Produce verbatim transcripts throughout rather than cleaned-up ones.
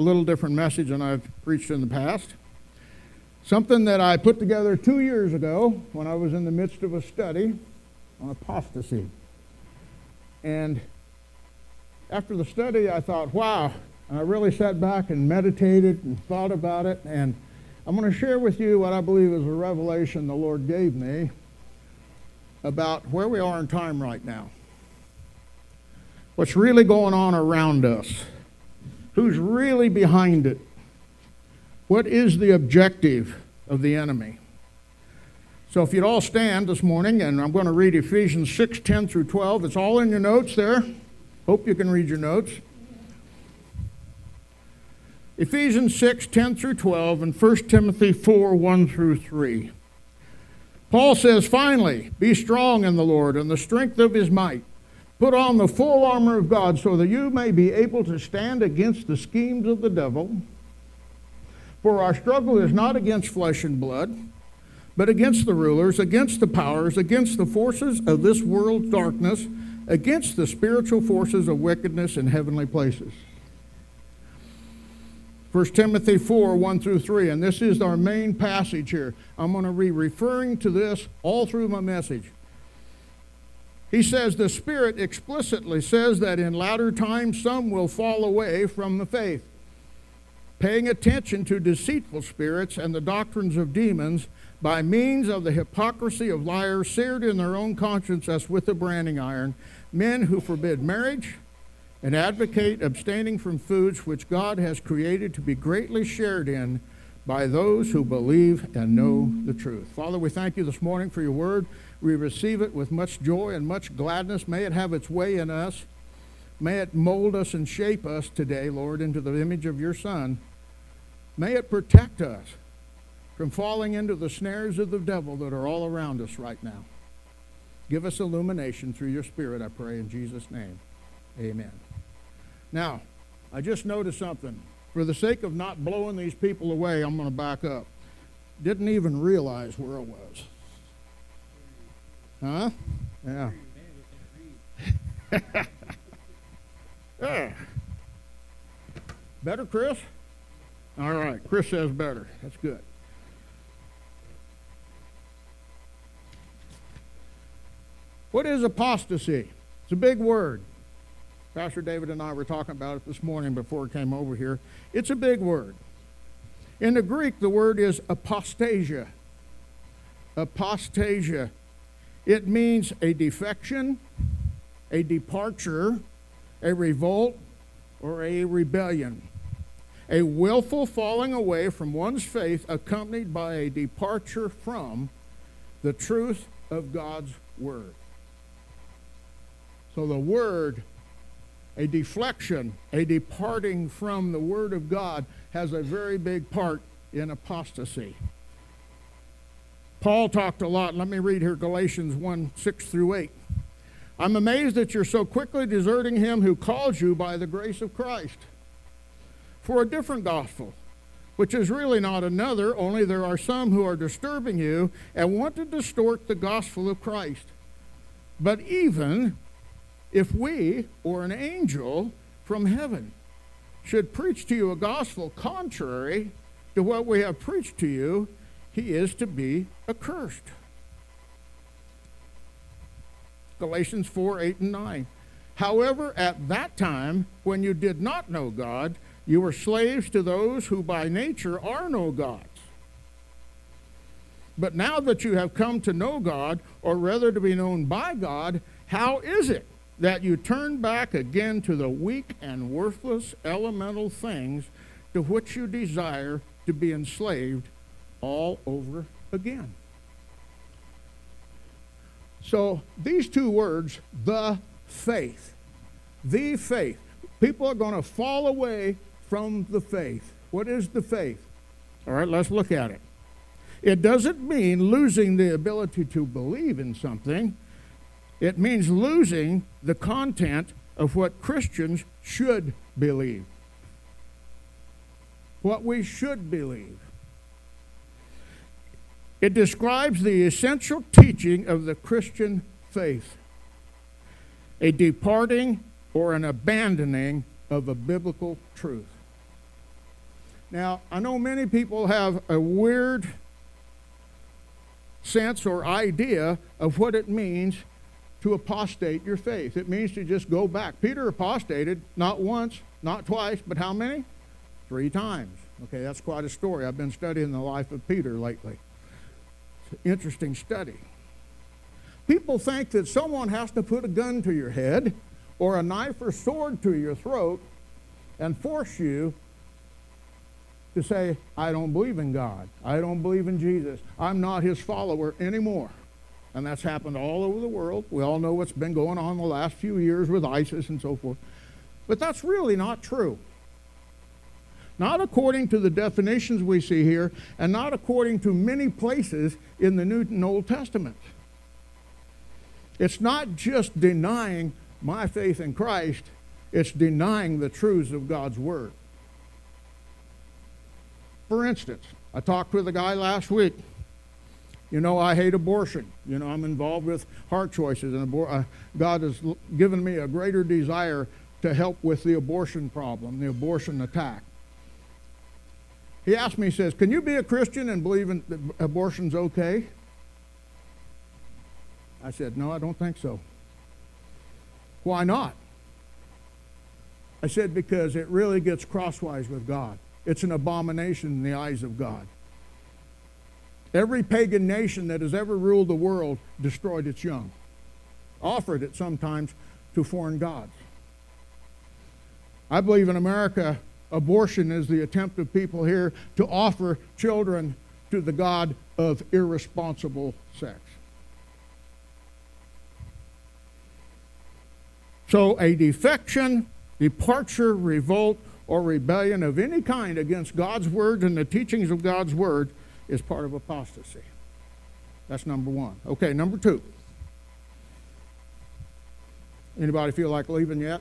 little different message than I've preached in the past. Something that I put together two years ago when I was in the midst of a study on apostasy. And after the study, I thought, wow, and I really sat back and meditated and thought about it. And I'm going to share with you what I believe is a revelation the Lord gave me about where we are in time right now. What's really going on around us. Who's really behind it? What is the objective of the enemy? So if you'd all stand this morning, and I'm going to read Ephesians six, ten through twelve. It's all in your notes there. Hope you can read your notes. Ephesians six, ten through twelve, and First Timothy four, one through three. Paul says, finally, be strong in the Lord and the strength of his might. Put on the full armor of God so that you may be able to stand against the schemes of the devil. For our struggle is not against flesh and blood, but against the rulers, against the powers, against the forces of this world's darkness, against the spiritual forces of wickedness in heavenly places. First Timothy four, one through three, and this is our main passage here. I'm going to be referring to this all through my message. He says, the Spirit explicitly says that in latter times some will fall away from the faith, paying attention to deceitful spirits and the doctrines of demons by means of the hypocrisy of liars, seared in their own conscience as with a branding iron, men who forbid marriage and advocate abstaining from foods which God has created to be greatly shared in by those who believe and know the truth. Father, we thank you this morning for your word. We receive it with much joy and much gladness. May it have its way in us. May it mold us and shape us today, Lord, into the image of your Son. May it protect us from falling into the snares of the devil that are all around us right now. Give us illumination through your Spirit, I pray, in Jesus' name. Amen. Now, I just noticed something. For the sake of not blowing these people away, I'm going to back up. Didn't even realize where I was. Huh? Yeah. Yeah. Better, Chris? All right. Chris says better. That's good. What is apostasy? It's a big word. Pastor David and I were talking about it this morning before he came over here. It's a big word. In the Greek, the word is apostasia. Apostasia. It means a defection, a departure, a revolt, or a rebellion. A willful falling away from one's faith accompanied by a departure from the truth of God's word. So the word, a deflection, a departing from the word of God, has a very big part in apostasy. Paul talked a lot. Let me read here Galatians one, six through eight. I'm amazed that you're so quickly deserting him who calls you by the grace of Christ for a different gospel, which is really not another, only there are some who are disturbing you and want to distort the gospel of Christ. But even if we or an angel from heaven should preach to you a gospel contrary to what we have preached to you, he is to be accursed. Galatians four, eight, and nine. However, at that time, when you did not know God, you were slaves to those who by nature are no gods. But now that you have come to know God, or rather to be known by God, how is it that you turn back again to the weak and worthless elemental things to which you desire to be enslaved all over again? So these two words, the faith, the faith. People are going to fall away from the faith. What is the faith? All right, let's look at it. It doesn't mean losing the ability to believe in something. It means losing the content of what Christians should believe. What we should believe. It describes the essential teaching of the Christian faith, a departing or an abandoning of a biblical truth. Now, I know many people have a weird sense or idea of what it means to apostate your faith. It means to just go back. Peter apostated not once, not twice, but how many? Three times. Okay, that's quite a story. I've been studying the life of Peter lately. It's an interesting study. People think that someone has to put a gun to your head or a knife or sword to your throat and force you to say, I don't believe in God. I don't believe in Jesus. I'm not his follower anymore. And that's happened all over the world. We all know what's been going on the last few years with ISIS and so forth. But that's really not true. Not according to the definitions we see here, and not according to many places in the New and Old Testament. It's not just denying my faith in Christ, it's denying the truths of God's Word. For instance, I talked with a guy last week. You know, I hate abortion. You know, I'm involved with heart choices, and abor- uh, God has l- given me a greater desire to help with the abortion problem, the abortion attack. He asked me, he says, can you be a Christian and believe in that abortion's okay? I said, no, I don't think so. Why not? I said, because it really gets crosswise with God. It's an abomination in the eyes of God. Every pagan nation that has ever ruled the world destroyed its young, offered it sometimes to foreign gods. I believe in America, abortion is the attempt of people here to offer children to the god of irresponsible sex. So a defection, departure, revolt, or rebellion of any kind against God's Word and the teachings of God's Word is part of apostasy. That's number one. Okay, number two. Anybody feel like leaving yet?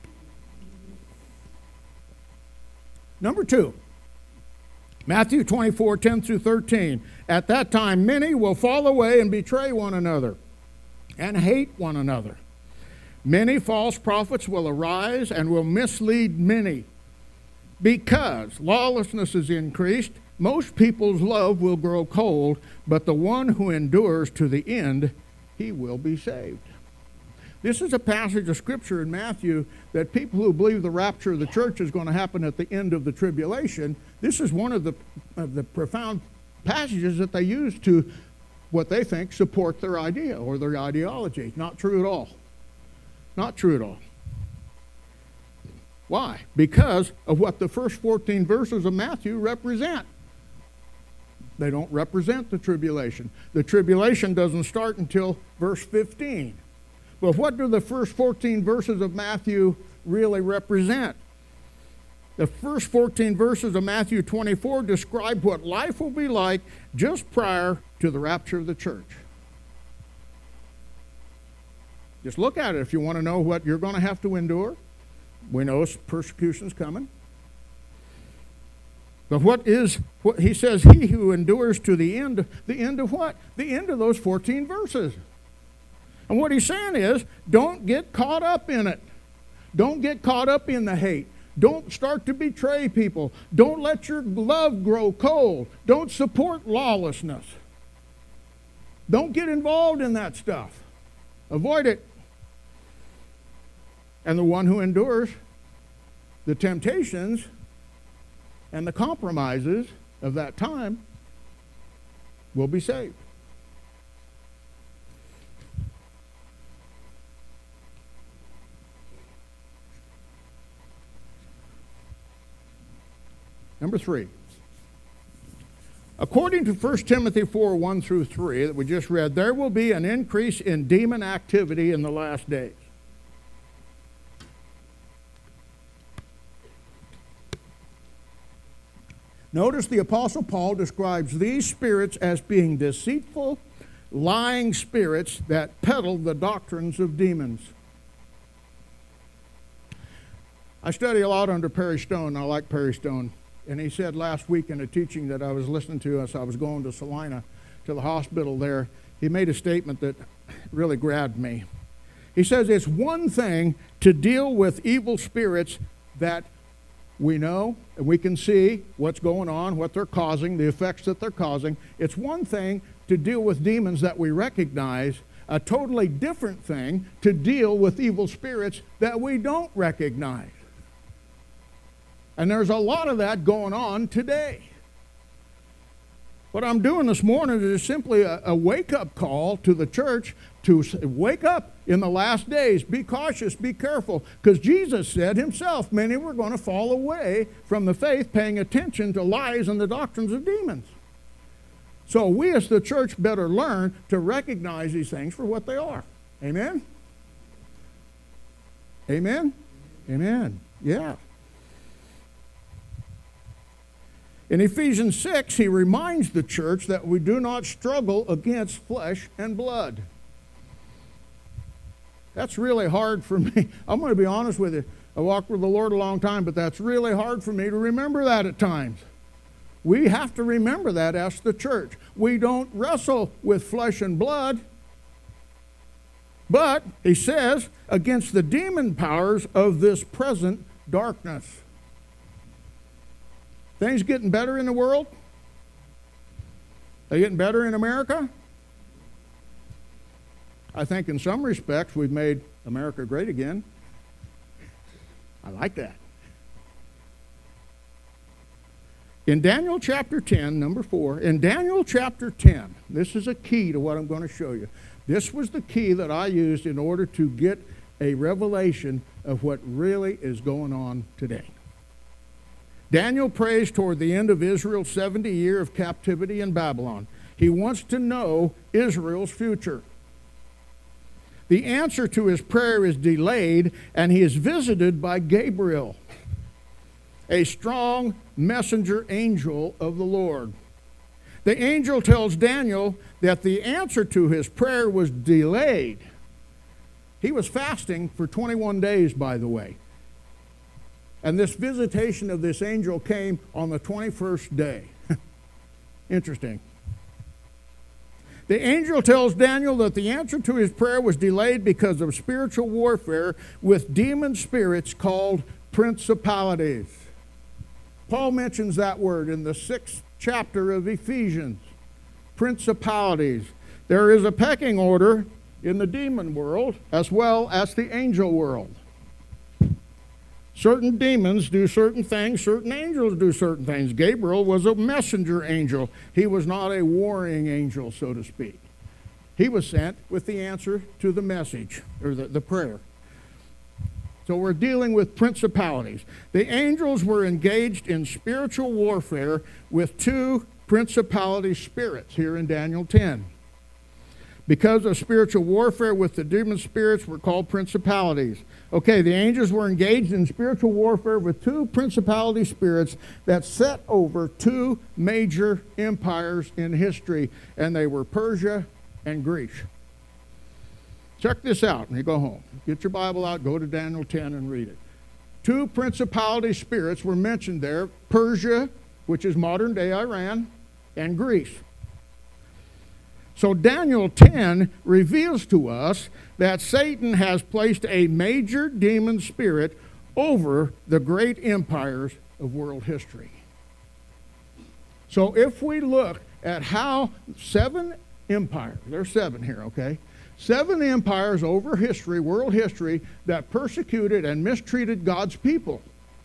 Number two, Matthew twenty-four, ten through thirteen. At that time, many will fall away and betray one another and hate one another. Many false prophets will arise and will mislead many. Because lawlessness is increased, most people's love will grow cold, but the one who endures to the end, he will be saved. This is a passage of Scripture in Matthew that people who believe the rapture of the church is going to happen at the end of the tribulation, this is one of the, of the profound passages that they use to, what they think, support their idea or their ideology. Not true at all. Not true at all. Why? Because of what the first fourteen verses of Matthew represent. They don't represent the tribulation. The tribulation doesn't start until verse fifteen. But what do the first fourteen verses of Matthew really represent? The first fourteen verses of Matthew twenty-four describe what life will be like just prior to the rapture of the church. Just look at it if you want to know what you're going to have to endure. We know persecution's coming. But what is, what he says, he who endures to the end, the end of what? The end of those fourteen verses. And what he's saying is, don't get caught up in it. Don't get caught up in the hate. Don't start to betray people. Don't let your love grow cold. Don't support lawlessness. Don't get involved in that stuff. Avoid it. And the one who endures the temptations and the compromises of that time will be saved. Number three. According to First Timothy four, one through three that we just read, there will be an increase in demon activity in the last days. Notice the Apostle Paul describes these spirits as being deceitful, lying spirits that peddle the doctrines of demons. I study a lot under Perry Stone. I like Perry Stone. And he said last week in a teaching that I was listening to as I was going to Salina, to the hospital there, he made a statement that really grabbed me. He says it's one thing to deal with evil spirits that we know and we can see what's going on, what they're causing, the effects that they're causing. It's one thing to deal with demons that we recognize, a totally different thing to deal with evil spirits that we don't recognize. And there's a lot of that going on today. What I'm doing this morning is simply a, a wake-up call to the church to wake up in the last days. Be cautious, be careful, because Jesus said himself many were going to fall away from the faith, paying attention to lies and the doctrines of demons. So we as the church better learn to recognize these things for what they are. Amen? Amen? Amen. Yeah. In Ephesians six, he reminds the church that we do not struggle against flesh and blood. That's really hard for me. I'm going to be honest with you. I walked with the Lord a long time, but that's really hard for me to remember that at times. We have to remember that as the church. We don't wrestle with flesh and blood, but, he says, against the demon powers of this present darkness. Things getting better in the world? They getting better in America? I think in some respects we've made America great again. I like that. In Daniel chapter ten, number four, in Daniel chapter ten, this is a key to what I'm going to show you. This was the key that I used in order to get a revelation of what really is going on today. Daniel prays toward the end of Israel's seventy year of captivity in Babylon. He wants to know Israel's future. The answer to his prayer is delayed, and he is visited by Gabriel, a strong messenger angel of the Lord. The angel tells Daniel that the answer to his prayer was delayed. He was fasting for twenty-one days, by the way. And this visitation of this angel came on the twenty-first day. Interesting. The angel tells Daniel that the answer to his prayer was delayed because of spiritual warfare with demon spirits called principalities. Paul mentions that word in the sixth chapter of Ephesians. Principalities. There is a pecking order in the demon world as well as the angel world. Certain demons do certain things, certain angels do certain things. Gabriel was a messenger angel. He was not a warring angel, so to speak. He was sent with the answer to the message, or the, the prayer. So we're dealing with principalities. The angels were engaged in spiritual warfare with two principality spirits here in Daniel ten. Because of spiritual warfare with the demon spirits were called principalities. Okay, the angels were engaged in spiritual warfare with two principality spirits that set over two major empires in history, and they were Persia and Greece. Check this out when you go home. Get your Bible out, go to Daniel ten and read it. Two principality spirits were mentioned there, Persia, which is modern-day Iran, and Greece. So Daniel ten reveals to us that Satan has placed a major demon spirit over the great empires of world history. So if we look at how seven empires, there's seven here, okay? Seven empires over history, world history, that persecuted and mistreated God's people.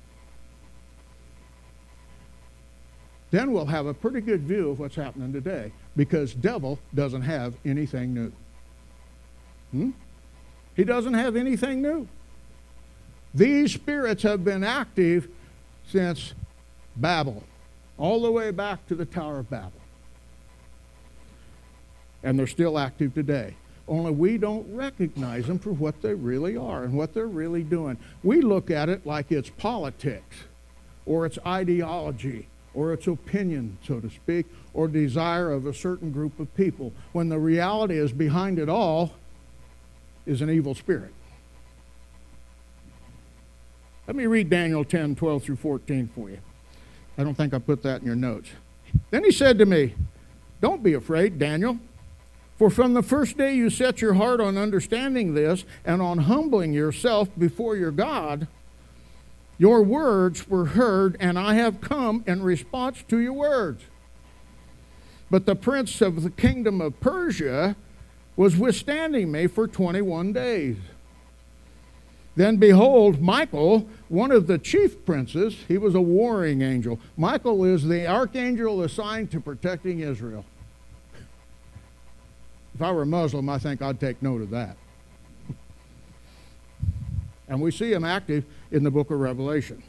Then we'll have a pretty good view of what's happening today, because devil doesn't have anything new. Hmm? He doesn't have anything new. These spirits have been active since Babel, all the way back to the Tower of Babel. And they're still active today. Only we don't recognize them for what they really are and what they're really doing. We look at it like it's politics, or it's ideology, or its opinion, so to speak, or desire of a certain group of people, when the reality is behind it all is an evil spirit. Let me read Daniel ten, twelve through fourteen for you. I don't think I put that in your notes. Then he said to me, "Don't be afraid, Daniel, for from the first day you set your heart on understanding this and on humbling yourself before your God, Your words were heard, and I have come in response to your words. But the prince of the kingdom of Persia was withstanding me for twenty-one days. Then behold, Michael, one of the chief princes, he was a warring angel. Michael is the archangel assigned to protecting Israel. If I were a Muslim, I think I'd take note of that. And we see him active in the book of Revelation.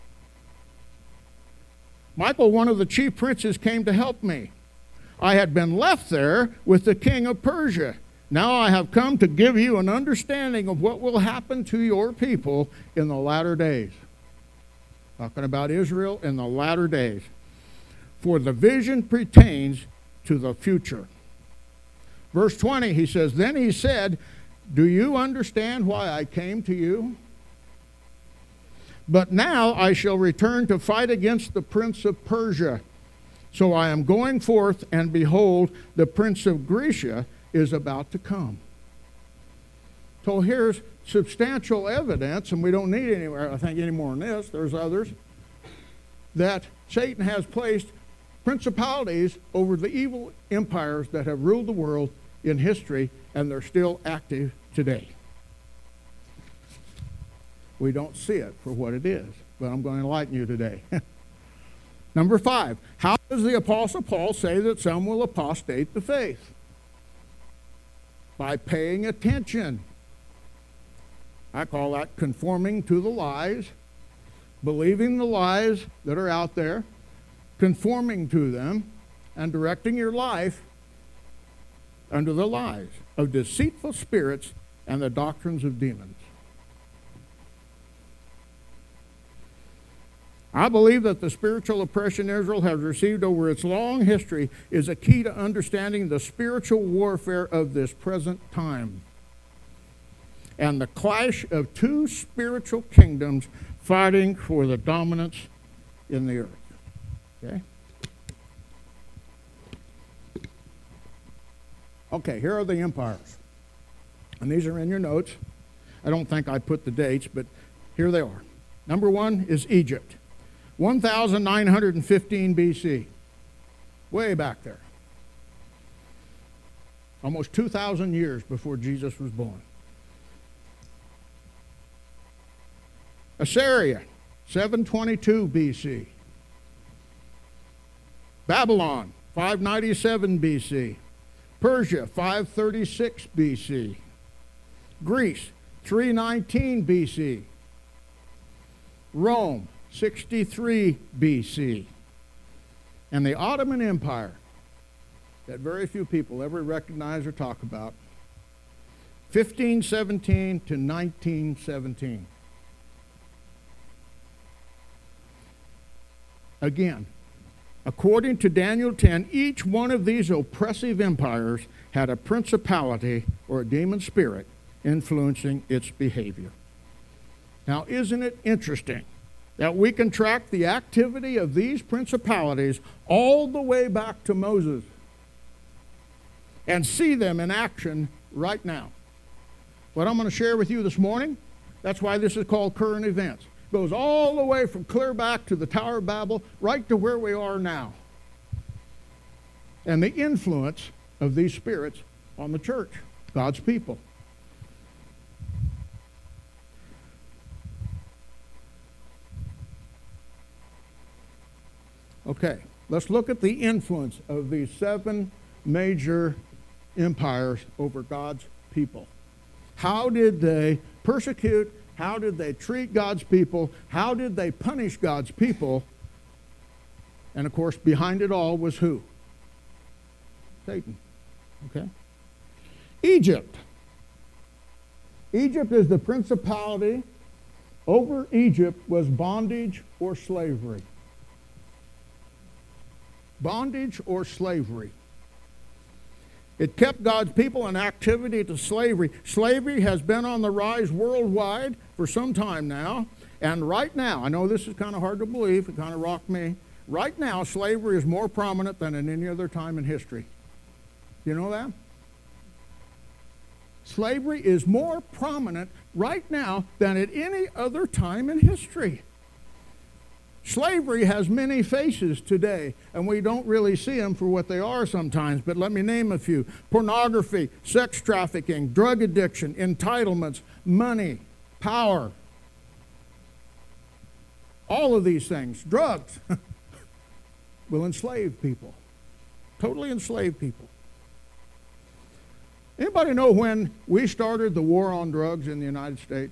Michael, one of the chief princes, came to help me. I had been left there with the king of Persia. Now I have come to give you an understanding of what will happen to your people in the latter days. Talking about Israel in the latter days. For the vision pertains to the future. Verse twenty, he says, Then he said, Do you understand why I came to you? But now I shall return to fight against the prince of Persia. So I am going forth, and behold, the prince of Grecia is about to come. So here's substantial evidence, and we don't need any, I think, any more than this. There's others, that Satan has placed principalities over the evil empires that have ruled the world in history, and they're still active today. We don't see it for what it is, but I'm going to enlighten you today. Number five, how does the Apostle Paul say that some will apostate the faith? By paying attention. I call that conforming to the lies, believing the lies that are out there, conforming to them, and directing your life under the lies of deceitful spirits and the doctrines of demons. I believe that the spiritual oppression Israel has received over its long history is a key to understanding the spiritual warfare of this present time and the clash of two spiritual kingdoms fighting for the dominance in the earth. Okay? Okay, here are the empires. And these are in your notes. I don't think I put the dates, but here they are. Number one is Egypt. one thousand nine hundred fifteen B C, way back there. Almost two thousand years before Jesus was born. Assyria, seven twenty-two B C. Babylon, five ninety-seven B C. Persia, five thirty-six B C. Greece, three nineteen B C. Rome, sixty-three B C. And the Ottoman Empire, that very few people ever recognize or talk about, fifteen seventeen to nineteen seventeen. Again, according to Daniel ten, each one of these oppressive empires had a principality or a demon spirit influencing its behavior. Now, isn't it interesting that we can track the activity of these principalities all the way back to Moses and see them in action right now? What I'm going to share with you this morning, that's why this is called current events. It goes all the way from clear back to the Tower of Babel, right to where we are now. And the influence of these spirits on the church, God's people. Okay, let's look at the influence of these seven major empires over God's people. How did they persecute? How did they treat God's people? How did they punish God's people? And of course, behind it all was who? Satan. Okay? Egypt. Egypt is the principality. Over Egypt was bondage or slavery. Bondage or slavery. It kept God's people in activity to slavery. Slavery has been on the rise worldwide for some time now. And right now, I know this is kind of hard to believe, it kind of rocked me. Right now, slavery is more prominent than at any other time in history. You know that? Slavery is more prominent right now than at any other time in history. Slavery has many faces today, and we don't really see them for what they are sometimes, but let me name a few. Pornography, sex trafficking, drug addiction, entitlements, money, power. All of these things, drugs, will enslave people, totally enslave people. Anybody know when we started the war on drugs in the United States?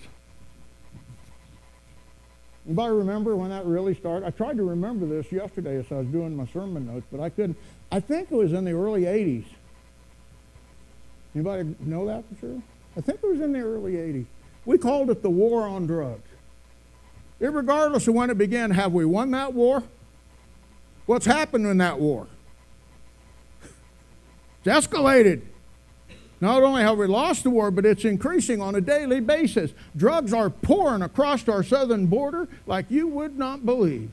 Anybody remember when that really started? I tried to remember this yesterday as I was doing my sermon notes, but I couldn't. I think it was in the early eighties. Anybody know that for sure? I think it was in the early eighties. We called it the war on drugs. Irregardless of when it began, have we won that war? What's happened in that war? It's escalated. Not only have we lost the war, but it's increasing on a daily basis. Drugs are pouring across our southern border like you would not believe.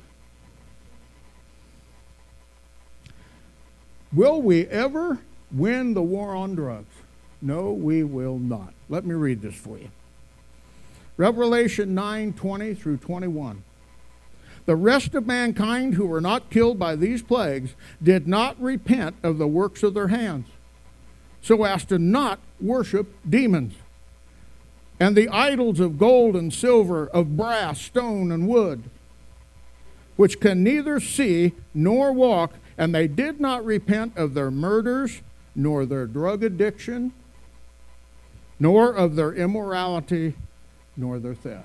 Will we ever win the war on drugs? No, we will not. Let me read this for you. Revelation nine, twenty through twenty-one. The rest of mankind who were not killed by these plagues did not repent of the works of their hands, so as to not worship demons and the idols of gold and silver, of brass, stone, and wood, which can neither see nor walk, and they did not repent of their murders, nor their drug addiction, nor of their immorality, nor their thefts.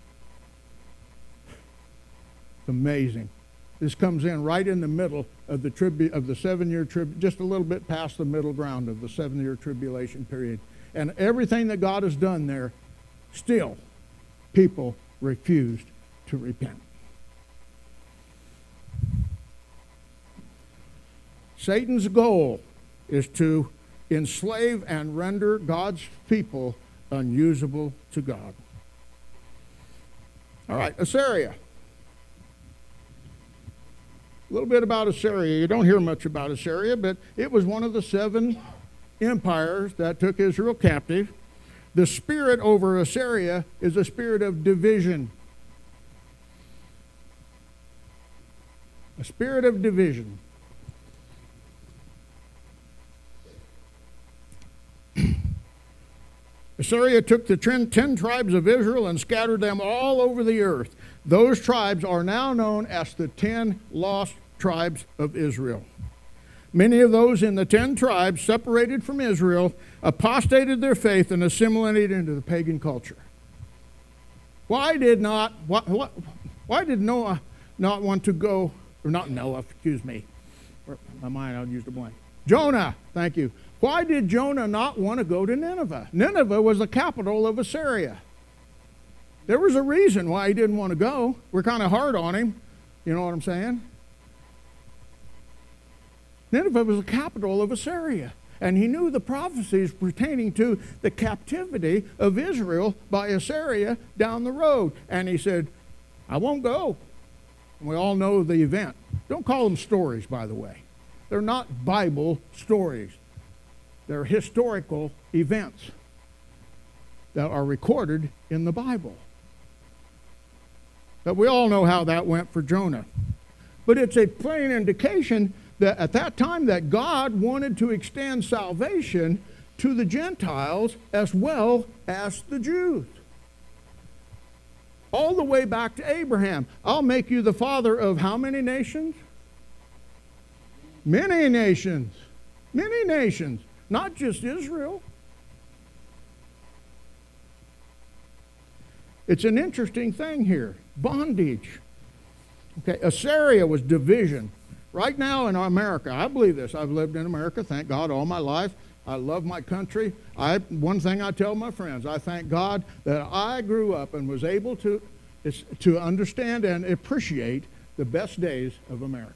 It's amazing. This comes in right in the middle of the tribu- of the seven-year trib, just a little bit past the middle ground of the seven-year tribulation period. And everything that God has done there, still, people refused to repent. Satan's goal is to enslave and render God's people unusable to God. All right, Assyria. A little bit about Assyria. You don't hear much about Assyria, but it was one of the seven empires that took Israel captive. The spirit over Assyria is a spirit of division. A spirit of division. Assyria took the ten, ten tribes of Israel and scattered them all over the earth. Those tribes are now known as the ten lost tribes of Israel. Many of those in the ten tribes separated from Israel, apostated their faith, and assimilated into the pagan culture. Why did not, why, why did Noah not want to go, or not Noah, excuse me, my mind, I'll use the blank. Jonah, thank you. Why did Jonah not want to go to Nineveh? Nineveh was the capital of Assyria. There was a reason why he didn't want to go. We're kind of hard on him. You know what I'm saying? Nineveh was the capital of Assyria. And he knew the prophecies pertaining to the captivity of Israel by Assyria down the road. And he said, I won't go. And we all know the event. Don't call them stories, by the way. They're not Bible stories. They're historical events that are recorded in the Bible. But we all know how that went for Jonah. But it's a plain indication that at that time that God wanted to extend salvation to the Gentiles as well as the Jews. All the way back to Abraham. I'll make you the father of how many nations? Many nations. Many nations. Not just Israel. It's an interesting thing here. Bondage. Okay, Assyria was division. Right now in America, I believe this. I've lived in America, thank God, all my life. I love my country. I, one thing I tell my friends, I thank God that I grew up and was able to, to understand and appreciate the best days of America.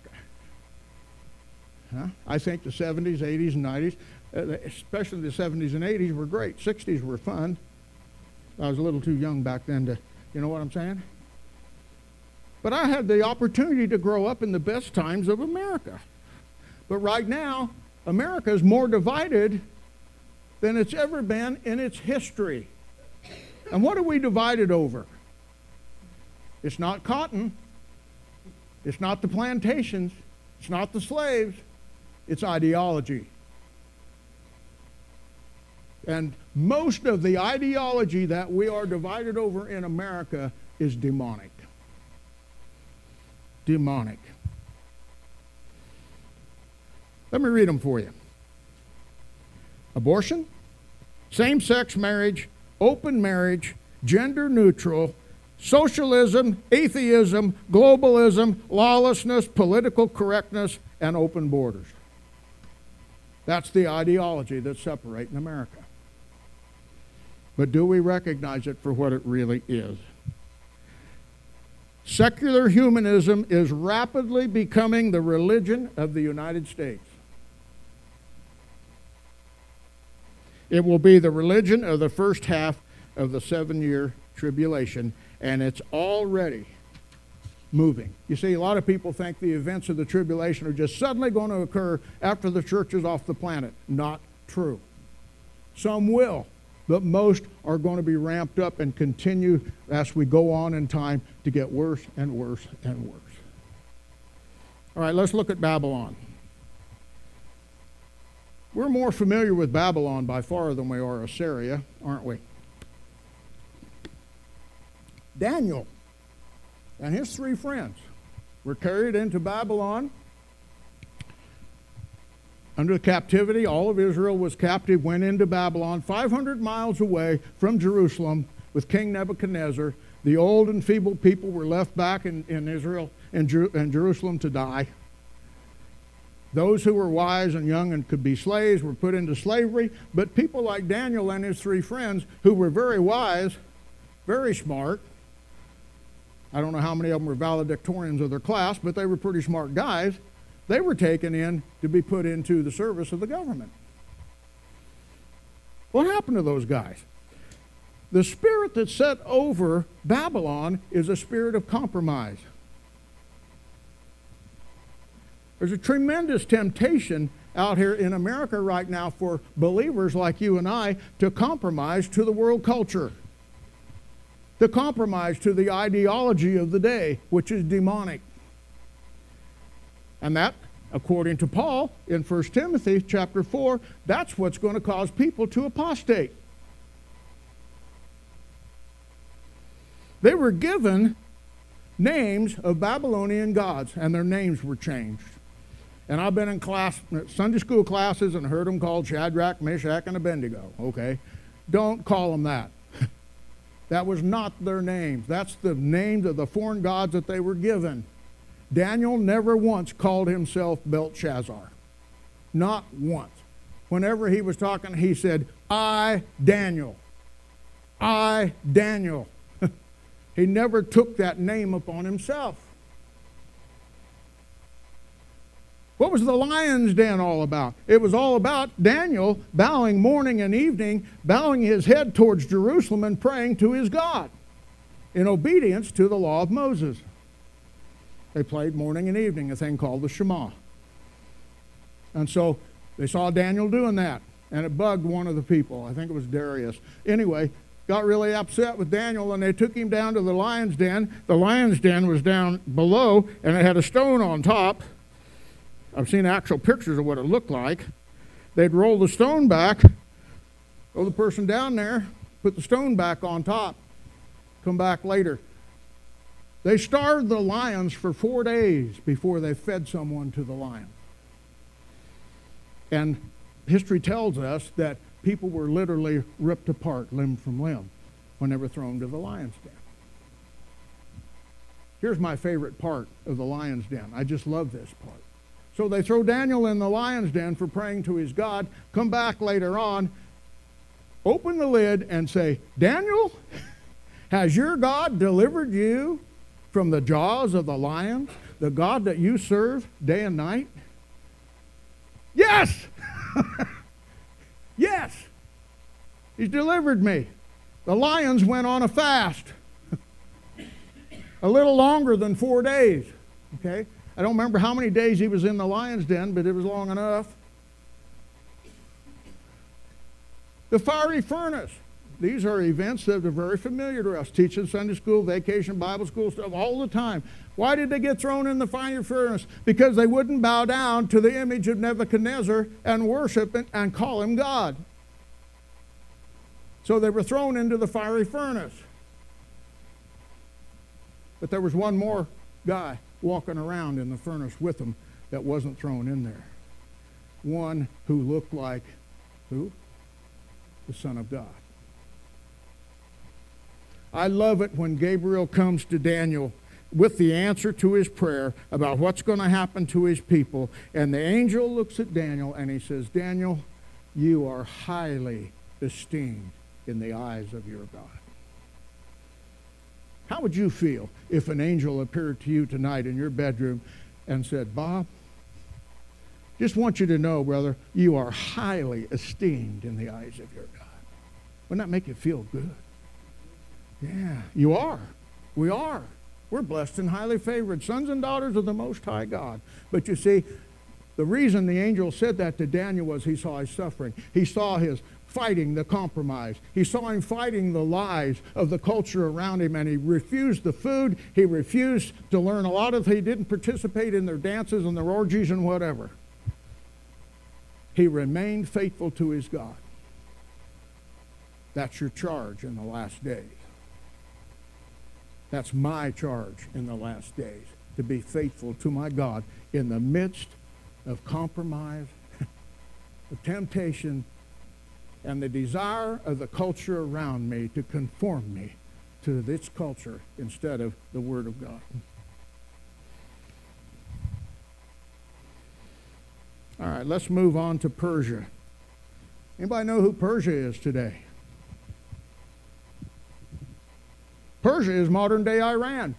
Huh? I think the seventies, eighties, and nineties, especially the seventies and eighties, were great. sixties were fun. I was a little too young back then to, you know what I'm saying? But I had the opportunity to grow up in the best times of America. But right now, America is more divided than it's ever been in its history. And what are we divided over? It's not cotton. It's not the plantations. It's not the slaves. It's ideology. And most of the ideology that we are divided over in America is demonic. Demonic. Let me read them for you. Abortion, same-sex marriage, open marriage, gender neutral, socialism, atheism, globalism, lawlessness, political correctness, and open borders. That's the ideology that's separating America. But do we recognize it for what it really is? Secular humanism is rapidly becoming the religion of the United States. It will be the religion of the first half of the seven-year tribulation, and it's already moving. You see, a lot of people think the events of the tribulation are just suddenly going to occur after the church is off the planet. Not true. Some will, but most are going to be ramped up and continue as we go on in time to get worse and worse and worse. All right, let's look at Babylon. We're more familiar with Babylon by far than we are Assyria, aren't we? Daniel and his three friends were carried into Babylon under captivity. All of Israel was captive, went into Babylon, five hundred miles away from Jerusalem with King Nebuchadnezzar. The old and feeble people were left back in, in Israel and Jer- in Jerusalem to die. Those who were wise and young and could be slaves were put into slavery, but people like Daniel and his three friends, who were very wise, very smart, I don't know how many of them were valedictorians of their class, but they were pretty smart guys, they were taken in to be put into the service of the government. What happened to those guys? The spirit that's set over Babylon is a spirit of compromise. There's a tremendous temptation out here in America right now for believers like you and I to compromise to the world culture, to compromise to the ideology of the day, which is demonic. And that, according to Paul in First Timothy chapter four, that's what's going to cause people to apostate. They were given names of Babylonian gods, and their names were changed. And I've been in class, Sunday school classes, and heard them called Shadrach, Meshach, and Abednego. Okay, don't call them that. That was not their names. That's the names of the foreign gods that they were given. Daniel never once called himself Belshazzar. Not once. Whenever he was talking, he said, I, Daniel. I, Daniel. He never took that name upon himself. What was the lion's den all about? It was all about Daniel bowing morning and evening, bowing his head towards Jerusalem and praying to his God in obedience to the law of Moses. They played morning and evening, a thing called the Shema. And so they saw Daniel doing that, and it bugged one of the people. I think it was Darius. Anyway, got really upset with Daniel, and they took him down to the lion's den. The lion's den was down below, and it had a stone on top. I've seen actual pictures of what it looked like. They'd roll the stone back, throw the person down there, put the stone back on top, come back later. They starved the lions for four days before they fed someone to the lion. And history tells us that people were literally ripped apart limb from limb when they were thrown to the lion's den. Here's my favorite part of the lion's den. I just love this part. So they throw Daniel in the lion's den for praying to his God, come back later on, open the lid and say, Daniel, has your God delivered you from the jaws of the lion, the God that you serve day and night? Yes! Yes! He's delivered me. The lions went on a fast. A little longer than four days. Okay? I don't remember how many days he was in the lion's den, but it was long enough. The fiery furnace. These are events that are very familiar to us. Teaching Sunday school, vacation, Bible school stuff all the time. Why did they get thrown in the fiery furnace? Because they wouldn't bow down to the image of Nebuchadnezzar and worship it and call him God. So they were thrown into the fiery furnace. But there was one more guy walking around in the furnace with them that wasn't thrown in there. One who looked like, who? The Son of God. I love it when Gabriel comes to Daniel with the answer to his prayer about what's going to happen to his people. And the angel looks at Daniel and he says, Daniel, you are highly esteemed in the eyes of your God. How would you feel if an angel appeared to you tonight in your bedroom and said, Bob, just want you to know, brother, you are highly esteemed in the eyes of your God. Wouldn't that make you feel good? Yeah, you are. We are. We're blessed and highly favored, sons and daughters of the Most High God. But you see, the reason the angel said that to Daniel was he saw his suffering. He saw his fighting the compromise. He saw him fighting the lies of the culture around him, and he refused the food. He refused to learn a lot of, he didn't participate in their dances and their orgies and whatever. He remained faithful to his God. That's your charge in the last days. That's my charge in the last days, to be faithful to my God in the midst of compromise, of temptation, and the desire of the culture around me to conform me to its culture instead of the Word of God. All right, let's move on to Persia. Anybody know who Persia is today? Persia is modern-day Iran.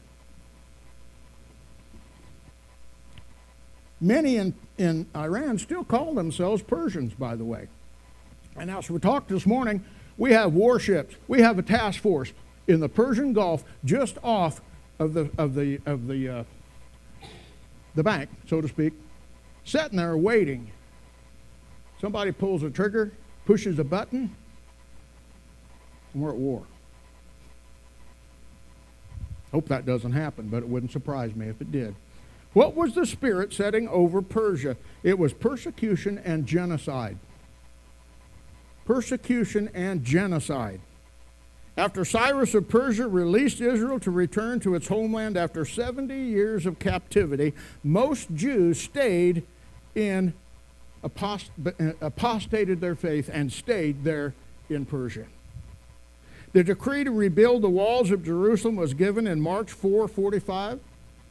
Many in, in Iran still call themselves Persians, by the way. And as we talked this morning, we have warships. We have a task force in the Persian Gulf just off of the of the of the uh, the bank, so to speak, sitting there waiting. Somebody pulls a trigger, pushes a button, and we're at war. Hope that doesn't happen, but it wouldn't surprise me if it did. What was the spirit setting over Persia? It was persecution and genocide. Persecution and genocide. After Cyrus of Persia released Israel to return to its homeland after seventy years of captivity, most Jews stayed in, apost- apostated their faith and stayed there in Persia. The decree to rebuild the walls of Jerusalem was given in March four forty-five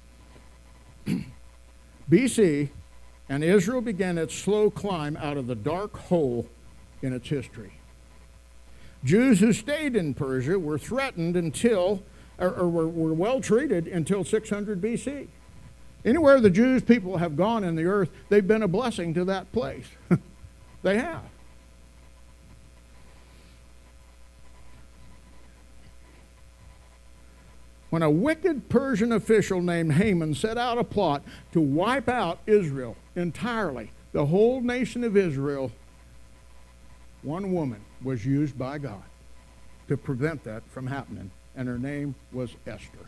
B C, and Israel began its slow climb out of the dark hole in its history. Jews who stayed in Persia were threatened until, or, or were, were well treated until six hundred B C. Anywhere the Jews people have gone in the earth, they've been a blessing to that place. They have. When a wicked Persian official named Haman set out a plot to wipe out Israel entirely, the whole nation of Israel, one woman was used by God to prevent that from happening, and her name was Esther.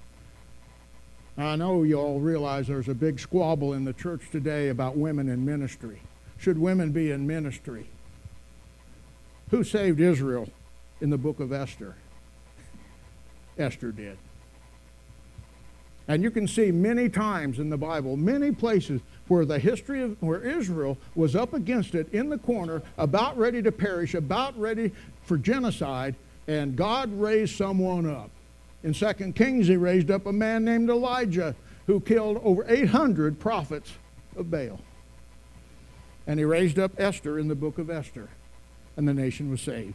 I know you all realize there's a big squabble in the church today about women in ministry. Should women be in ministry? Who saved Israel in the book of Esther? Esther did. And you can see many times in the Bible, many places where the history of where Israel was up against it in the corner, about ready to perish, about ready for genocide, and God raised someone up. In Second Kings, he raised up a man named Elijah who killed over eight hundred prophets of Baal. And he raised up Esther in the book of Esther, and the nation was saved.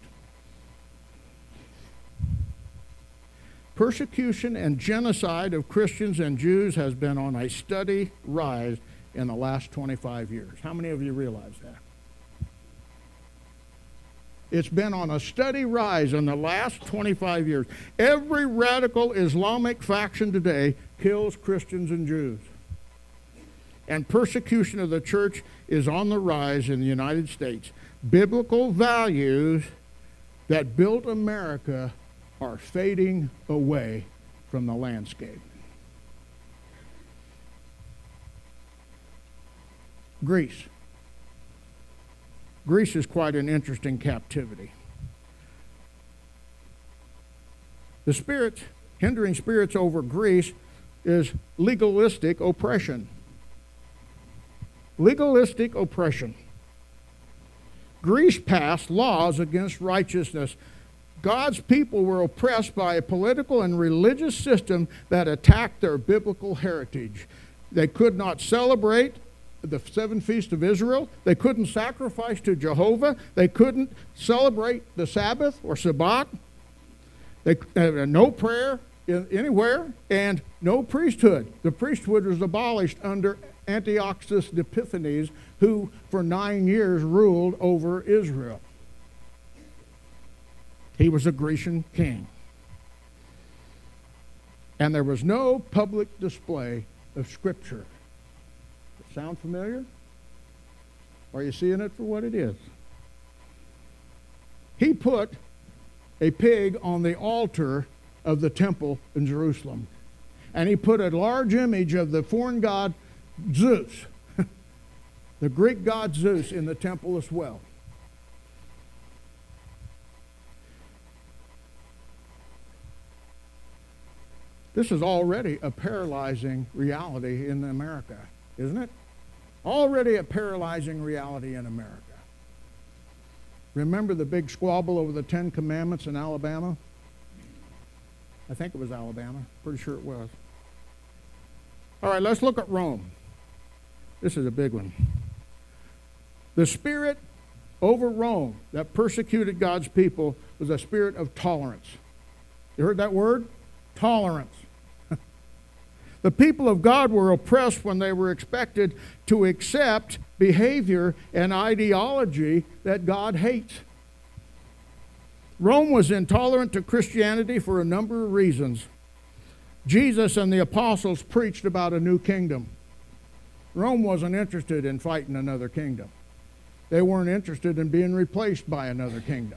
Persecution and genocide of Christians and Jews has been on a steady rise in the last twenty-five years. How many of you realize that? It's been on a steady rise in the last twenty-five years. Every radical Islamic faction today kills Christians and Jews. And persecution of the church is on the rise in the United States. Biblical values that built America are fading away from the landscape. Greece. Greece is quite an interesting captivity. The spirit, hindering spirits over Greece is legalistic oppression. Legalistic oppression. Greece passed laws against righteousness. God's people were oppressed by a political and religious system that attacked their biblical heritage. They could not celebrate the seven feasts of Israel. They couldn't sacrifice to Jehovah. They couldn't celebrate the Sabbath or Sabbath. They uh, no prayer in, anywhere, and no priesthood. The priesthood was abolished under Antiochus Epiphanes, who for nine years ruled over Israel. He was a Grecian king. And there was no public display of Scripture. Sound familiar? Are you seeing it for what it is? He put a pig on the altar of the temple in Jerusalem. And he put a large image of the foreign god Zeus, the Greek god Zeus, in the temple as well. This is already a paralyzing reality in America, isn't it? Already a paralyzing reality in America. Remember the big squabble over the Ten Commandments in Alabama? I think it was Alabama. Pretty sure it was. All right, let's look at Rome. This is a big one. The spirit over Rome that persecuted God's people was a spirit of tolerance. You heard that word? Tolerance. The people of God were oppressed when they were expected to accept behavior and ideology that God hates. Rome was intolerant to Christianity for a number of reasons. Jesus and the apostles preached about a new kingdom. Rome wasn't interested in fighting another kingdom. They weren't interested in being replaced by another kingdom.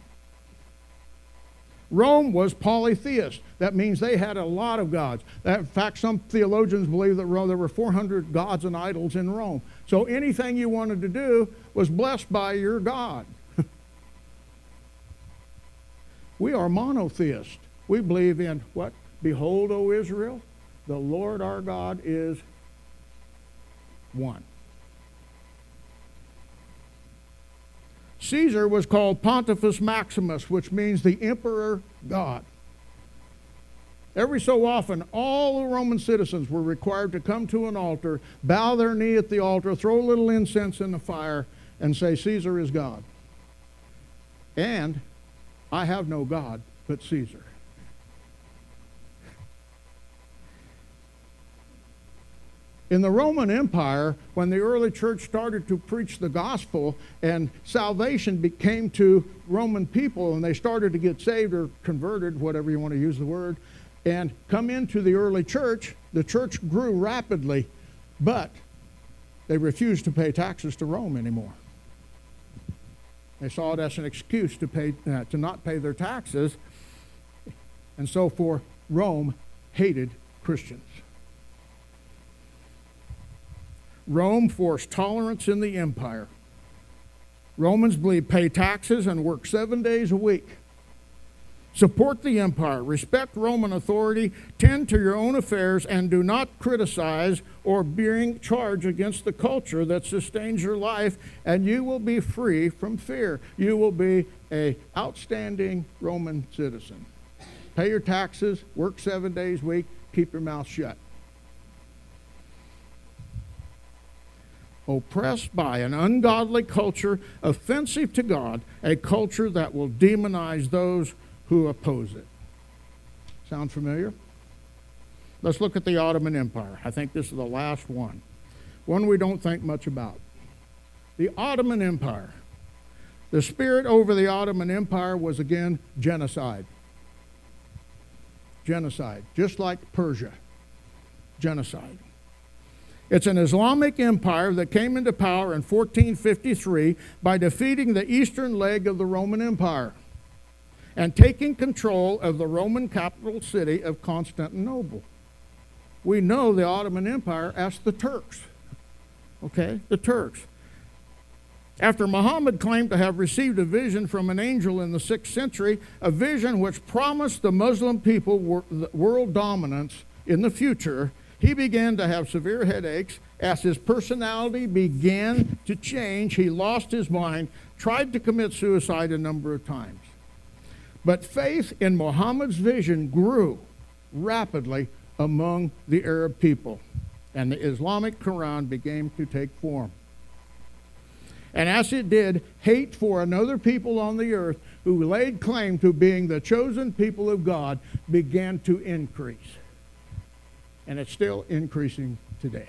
Rome was polytheist. That means they had a lot of gods. In fact, some theologians believe that there were four hundred gods and idols in Rome. So anything you wanted to do was blessed by your God. We are monotheists. We believe in what? Behold, O Israel, the Lord our God is one. Caesar was called Pontifex Maximus, which means the emperor God. Every so often, all the Roman citizens were required to come to an altar, bow their knee at the altar, throw a little incense in the fire, and say, Caesar is God. And I have no God but Caesar. In the Roman Empire, when the early church started to preach the gospel and salvation came to Roman people and they started to get saved or converted, whatever you want to use the word, and come into the early church, the church grew rapidly, but they refused to pay taxes to Rome anymore. They saw it as an excuse to pay, uh, to not pay their taxes, and so for Rome hated Christians. Rome forced tolerance in the empire. Romans believed pay taxes and work seven days a week. Support the empire, respect Roman authority, tend to your own affairs, and do not criticize or bring charge against the culture that sustains your life, and you will be free from fear. You will be an outstanding Roman citizen. Pay your taxes, work seven days a week, keep your mouth shut. Oppressed by an ungodly culture, offensive to God, a culture that will demonize those who oppose it. Sound familiar? Let's look at the Ottoman Empire. I think this is the last one. One we don't think much about. The Ottoman Empire. The spirit over the Ottoman Empire was again genocide. Genocide, just like Persia. Genocide. It's an Islamic empire that came into power in fourteen fifty-three by defeating the eastern leg of the Roman Empire. and taking control of the Roman capital city of Constantinople. We know the Ottoman Empire as the Turks. Okay, the Turks. After Muhammad claimed to have received a vision from an angel in the sixth century, a vision which promised the Muslim people wor- world dominance in the future, he began to have severe headaches. As his personality began to change, he lost his mind, tried to commit suicide a number of times. But faith in Muhammad's vision grew rapidly among the Arab people, and the Islamic Quran began to take form. And as it did, hate for another people on the earth who laid claim to being the chosen people of God began to increase. And it's still increasing today.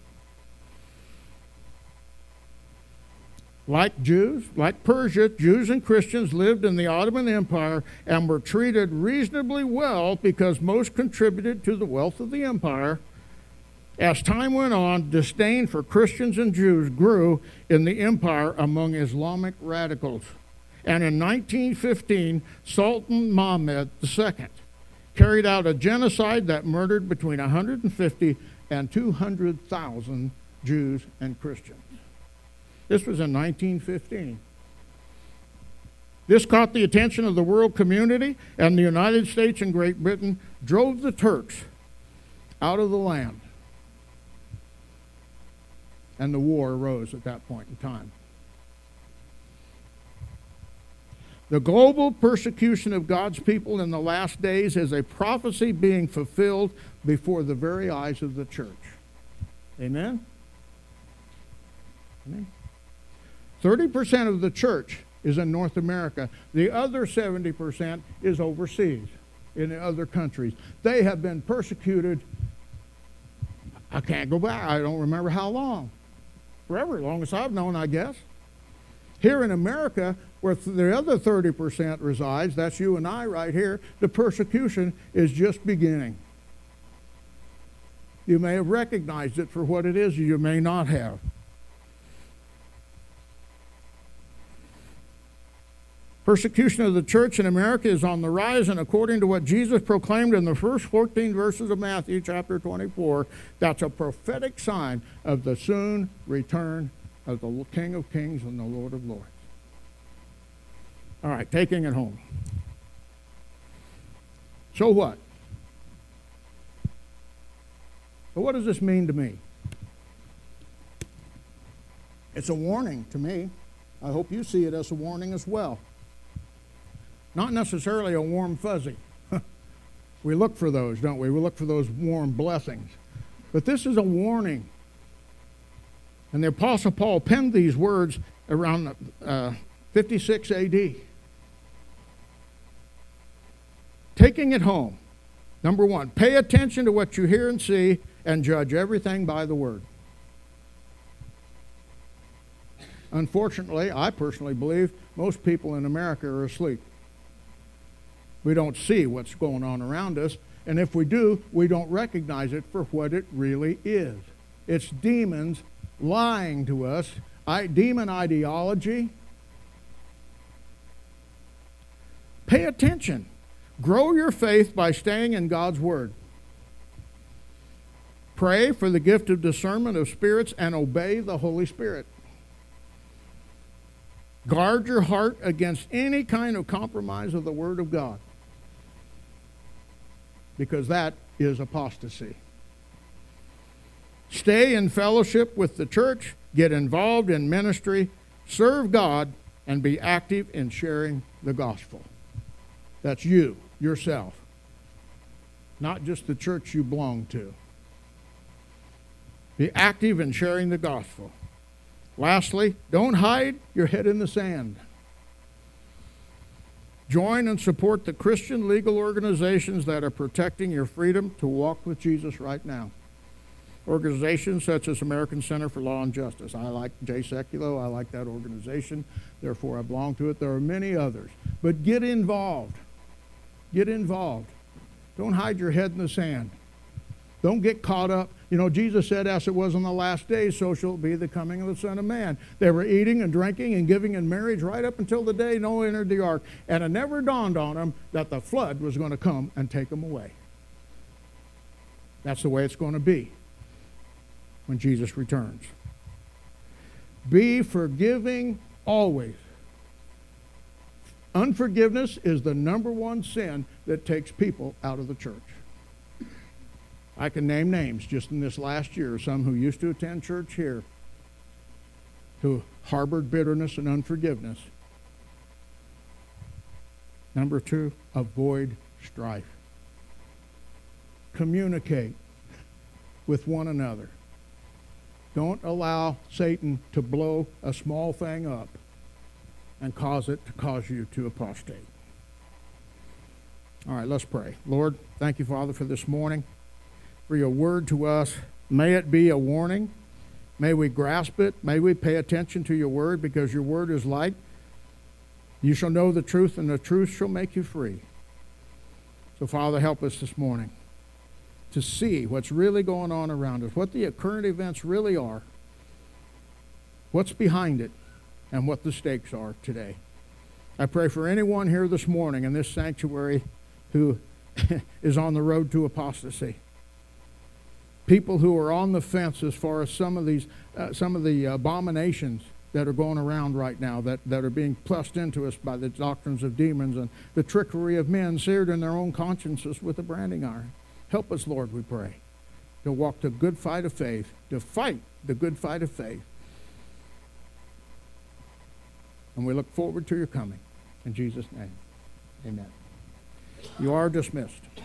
Like Jews, like Persia, Jews and Christians lived in the Ottoman Empire and were treated reasonably well because most contributed to the wealth of the empire. As time went on, disdain for Christians and Jews grew in the empire among Islamic radicals. And in nineteen fifteen, Sultan Mahmud the Second carried out a genocide that murdered between one hundred fifty and two hundred thousand Jews and Christians. This was in nineteen fifteen. This caught the attention of the world community, and the United States and Great Britain drove the Turks out of the land. And the war arose at that point in time. The global persecution of God's people in the last days is a prophecy being fulfilled before the very eyes of the church. Amen? Amen. thirty percent of the church is in North America. The other seventy percent is overseas in the other countries. They have been persecuted, I can't go back, I don't remember how long. Forever, as long as I've known, I guess. Here in America, where the other thirty percent resides, that's you and I right here, the persecution is just beginning. You may have recognized it for what it is, you may not have. Persecution of the church in America is on the rise, and according to what Jesus proclaimed in the first fourteen verses of Matthew chapter twenty-four, that's a prophetic sign of the soon return of the King of Kings and the Lord of Lords. All right, taking it home. So what? So what does this mean to me? It's a warning to me. I hope you see it as a warning as well. Not necessarily a warm fuzzy. We look for those, don't we? We look for those warm blessings. But this is a warning. And the Apostle Paul penned these words around uh, fifty-six A D. Taking it home. Number one, pay attention to what you hear and see and judge everything by the word. Unfortunately, I personally believe most people in America are asleep. We don't see what's going on around us, and if we do, we don't recognize it for what it really is. It's demons lying to us, I, demon ideology. Pay attention. Grow your faith by staying in God's Word. Pray for the gift of discernment of spirits and obey the Holy Spirit. Guard your heart against any kind of compromise of the Word of God, because that is apostasy. Stay in fellowship with the church, get involved in ministry, serve God, and be active in sharing the gospel. That's you, yourself, not just the church you belong to. Be active in sharing the gospel. Lastly, don't hide your head in the sand. Join and support the Christian legal organizations that are protecting your freedom to walk with Jesus right now. Organizations such as American Center for Law and Justice. I like Jay Sekulow. I like that organization. Therefore, I belong to it. There are many others. But get involved. Get involved. Don't hide your head in the sand. Don't get caught up. You know, Jesus said, as it was in the last days, so shall it be the coming of the Son of Man. They were eating and drinking and giving in marriage right up until the day Noah entered the ark. And it never dawned on them that the flood was going to come and take them away. That's the way it's going to be when Jesus returns. Be forgiving always. Unforgiveness is the number one sin that takes people out of the church. I can name names just in this last year, some who used to attend church here, who harbored bitterness and unforgiveness. Number two, avoid strife. Communicate with one another. Don't allow Satan to blow a small thing up and cause it to cause you to apostate. All right, let's pray. Lord, thank you, Father, for this morning, for your word to us. May it be a warning. May we grasp it. May we pay attention to your word, because your word is light. You shall know the truth, and the truth shall make you free. So, Father, help us this morning to see what's really going on around us, what the current events really are, what's behind it, and what the stakes are today. I pray for anyone here this morning in this sanctuary who is on the road to apostasy. People who are on the fence as far as some of these, uh, some of the abominations that are going around right now, that, that are being pressed into us by the doctrines of demons and the trickery of men seared in their own consciences with a branding iron. Help us, Lord, we pray, to walk the good fight of faith, to fight the good fight of faith. And we look forward to your coming. In Jesus' name, amen. You are dismissed.